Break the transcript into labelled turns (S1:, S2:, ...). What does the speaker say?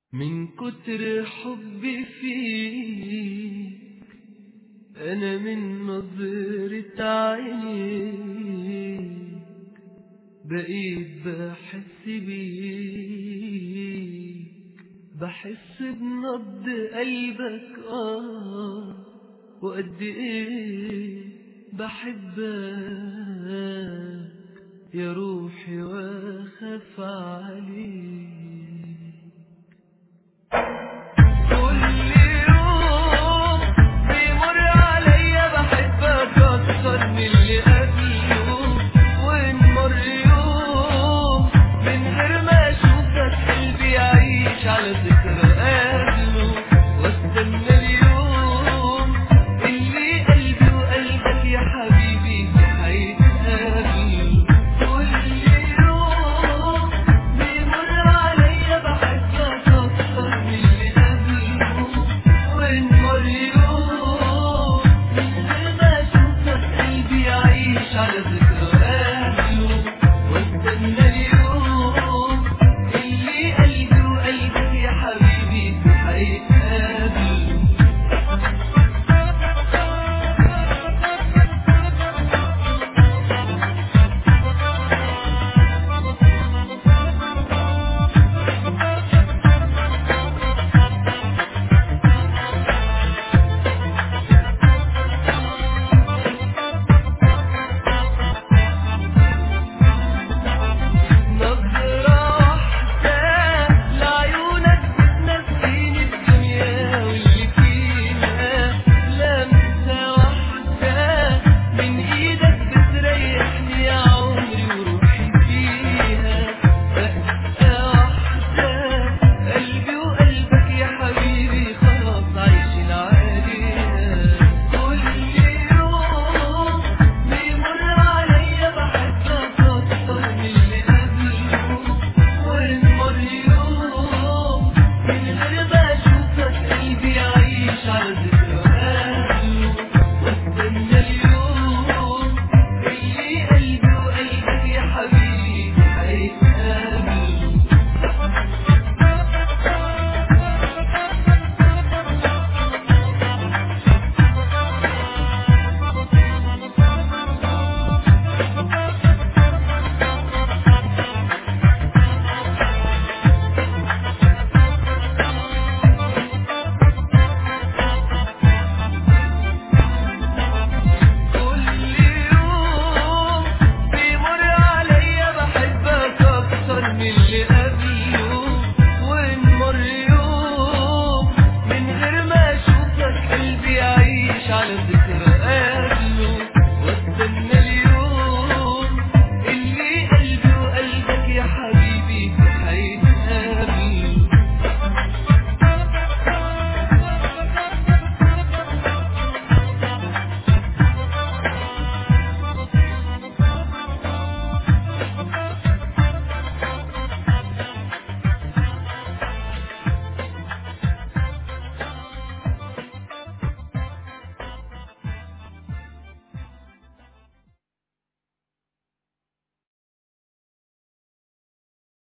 S1: من كتر حبي فيك أنا من نظرة عينيك بقيت بحس بيك، بحس بنبض قلبك وقد ايه بحبك يا روحي واخاف عليك. كل يوم بيمر عليا بحبك اكتر من اللي قبله، ونمر يوم من غير ما اشوفك قلبي يعيش على ذكرى قبله، واستنى اليوم اللي قلبي وقلبك يا حبيبي هيتقابلوا. كل يوم بيمر عليا بحبك اكتر من اللي قبله، ونمر يوم من غير ما اشوفك قلبي يعيش على ذكرى قبله، واستنى اليوم اللي قلبي وقلبك يا حبيبي هيتقابلوا. نظرة واحدة لعيونك بتنسيني الدنيا واللي فيها، لمسة واحدة من ايدك بتريحني يا عمري وروحي فيها، دقة واحدة قلبي وقلبك يا حبيبي خلاص عايشين عليها. كل يوم بيمر عليا بحبك اكتر من اللي قبله، ونمر يوم من غير ما اشوفك قلبي يعيش على ذكرى قبله، واستنى اليوم اللي قلبي وقلبك يا حبيبي هيتقابلوا.